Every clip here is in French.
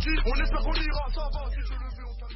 dit, on espère qu'on ira, ça va, si je le fais, on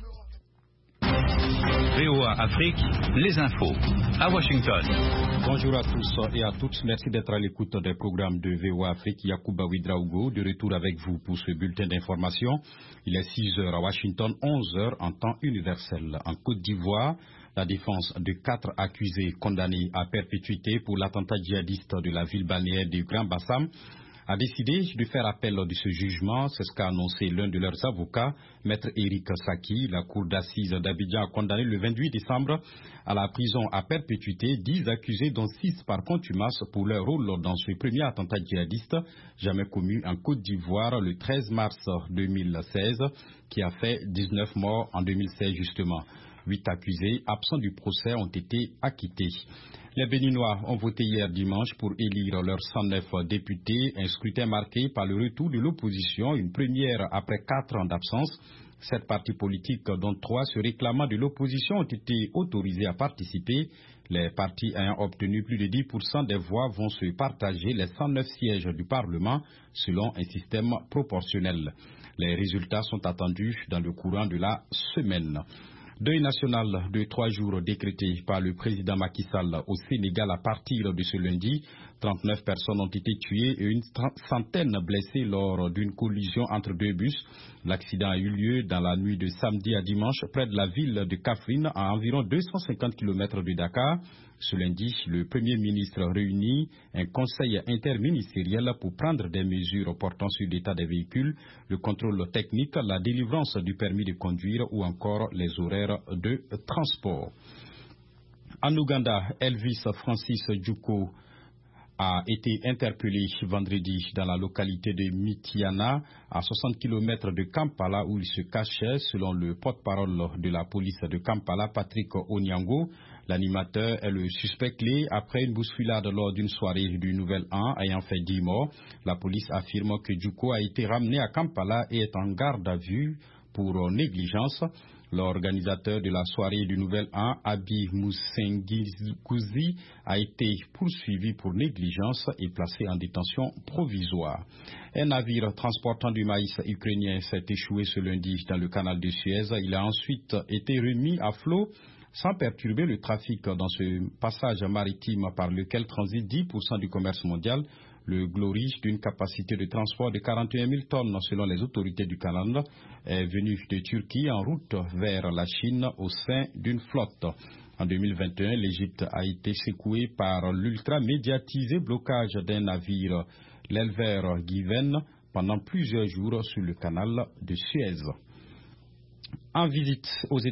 calmera. VOA Afrique, les infos, à Washington. Bonjour à tous et à toutes, merci d'être à l'écoute des programmes de VOA Afrique. Yacouba Ouedraogo, de retour avec vous pour ce bulletin d'information. Il est 6h à Washington, 11h en temps universel. En Côte d'Ivoire, la défense de 4 accusés condamnés à perpétuité pour l'attentat djihadiste de la ville balnéaire de Grand Bassam a décidé de faire appel de ce jugement. C'est ce qu'a annoncé l'un de leurs avocats, Maître Eric Saki. La cour d'assises d'Abidjan a condamné le 28 décembre à la prison à perpétuité 10 accusés, dont 6 par contumace pour leur rôle dans ce premier attentat djihadiste jamais commis en Côte d'Ivoire le 13 mars 2016, qui a fait 19 morts en 2016 justement. 8 accusés absents du procès ont été acquittés. Les Béninois ont voté hier dimanche pour élire leurs 109 députés, un scrutin marqué par le retour de l'opposition, une première après 4 ans d'absence. 7 partis politiques, dont 3 se réclamant de l'opposition, ont été autorisés à participer. Les partis ayant obtenu plus de 10% des voix vont se partager les 109 sièges du Parlement selon un système proportionnel. Les résultats sont attendus dans le courant de la semaine. Deuil national de 3 jours décrété par le président Macky Sall au Sénégal à partir de ce lundi. 39 personnes ont été tuées et une centaine blessées lors d'une collision entre 2 bus. L'accident a eu lieu dans la nuit de samedi à dimanche près de la ville de Kaffrine, à environ 250 km de Dakar. Ce lundi, le Premier ministre réunit un conseil interministériel pour prendre des mesures portant sur l'état des véhicules, le contrôle technique, la délivrance du permis de conduire ou encore les horaires de transport. En Ouganda, Elvis Francis Djouko a été interpellé vendredi dans la localité de Mitiana, à 60 km de Kampala, où il se cachait, selon le porte-parole de la police de Kampala, Patrick Onyango. L'animateur est le suspect clé après une bousculade lors d'une soirée du Nouvel An ayant fait 10 morts. La police affirme que Djouko a été ramené à Kampala et est en garde à vue pour négligence. L'organisateur de la soirée du Nouvel An, Abi Musengikuzi, a été poursuivi pour négligence et placé en détention provisoire. Un navire transportant du maïs ukrainien s'est échoué ce lundi dans le canal de Suez. Il a ensuite été remis à flot sans perturber le trafic dans ce passage maritime par lequel transite 10% du commerce mondial. Le Glory, d'une capacité de transport de 41 000 tonnes selon les autorités du Canada, est venu de Turquie en route vers la Chine au sein d'une flotte. En 2021, l'Égypte a été secouée par l'ultra-médiatisé blocage d'un navire, l'Elver Given, pendant plusieurs jours sur le canal de Suez. En visite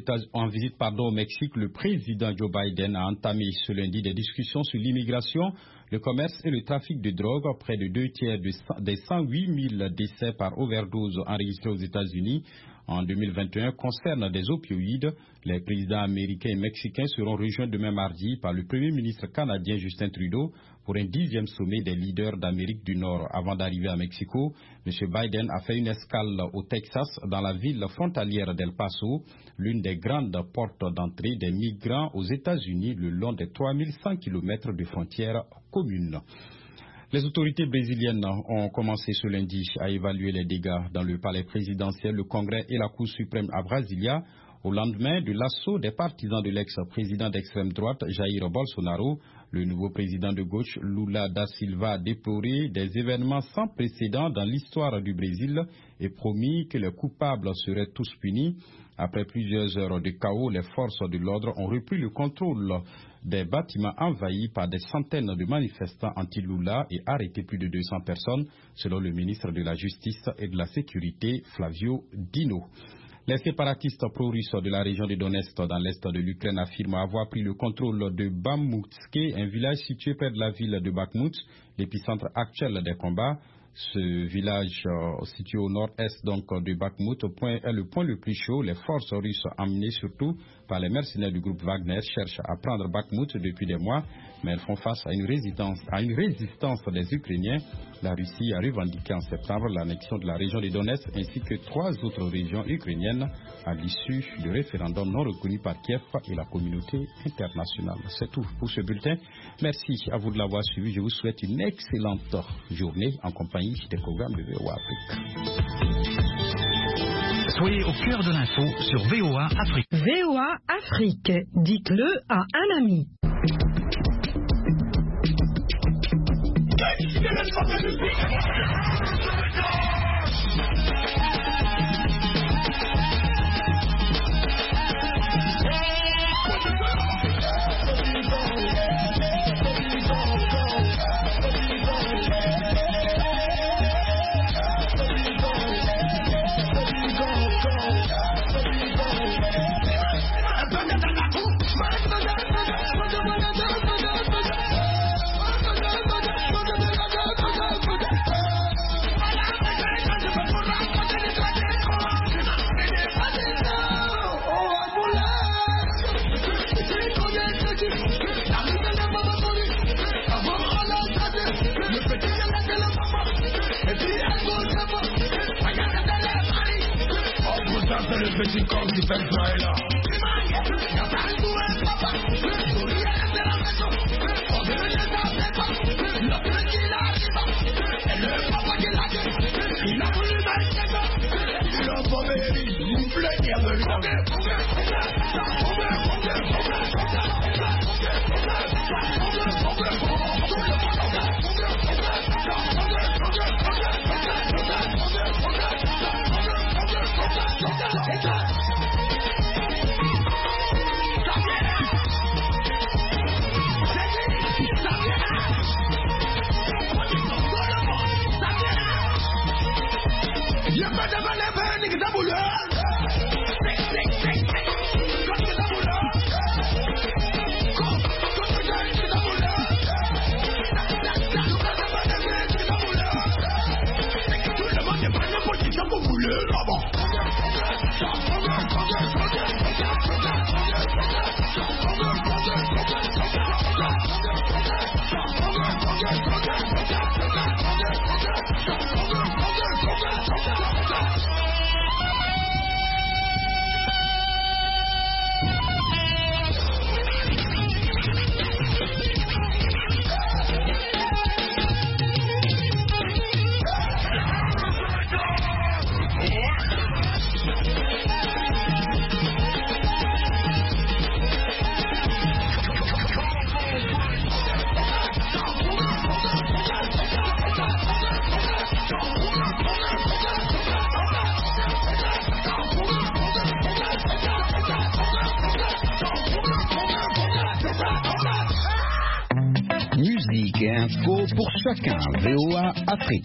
au Mexique, le président Joe Biden a entamé ce lundi des discussions sur l'immigration, le commerce et le trafic de drogue. Près de 2 tiers des 108 000 décès par overdose enregistrés aux États-Unis en 2021 concernent des opioïdes. Les présidents américains et mexicains seront rejoints demain mardi par le Premier ministre canadien Justin Trudeau pour un 10e sommet des leaders d'Amérique du Nord. Avant d'arriver à Mexico, M. Biden a fait une escale au Texas, dans la ville frontalière d'El Paso, l'une des grandes portes d'entrée des migrants aux États-Unis le long des 3100 km de frontières communes. Les autorités brésiliennes ont commencé ce lundi à évaluer les dégâts dans le palais présidentiel, le Congrès et la Cour suprême à Brasilia, au lendemain de l'assaut des partisans de l'ex-président d'extrême droite Jair Bolsonaro. Le nouveau président de gauche, Lula da Silva, a déploré des événements sans précédent dans l'histoire du Brésil et promis que les coupables seraient tous punis. Après plusieurs heures de chaos, les forces de l'ordre ont repris le contrôle des bâtiments envahis par des centaines de manifestants anti-Lula et arrêté plus de 200 personnes, selon le ministre de la Justice et de la Sécurité, Flavio Dino. Les séparatistes pro-russes de la région de Donetsk dans l'est de l'Ukraine affirment avoir pris le contrôle de Bamutske, un village situé près de la ville de Bakhmut, l'épicentre actuel des combats. Ce village situé au nord-est donc de Bakhmut est le point le plus chaud. Les forces russes, emmenées surtout par les mercenaires du groupe Wagner, cherchent à prendre Bakhmut depuis des mois, mais elles font face à une résistance des Ukrainiens. La Russie a revendiqué en septembre l'annexion de la région de Donetsk ainsi que 3 autres régions ukrainiennes à l'issue du référendum non reconnu par Kiev et la communauté internationale. C'est tout pour ce bulletin. Merci à vous de l'avoir suivi. Je vous souhaite une excellente journée en compagnie des programmes de VOA Afrique. Soyez au cœur de l'info sur VOA Afrique. VOA Afrique, dites-le à un ami. Le petit corps qui fait le là. Musique et info pour chacun. VOA Afrique.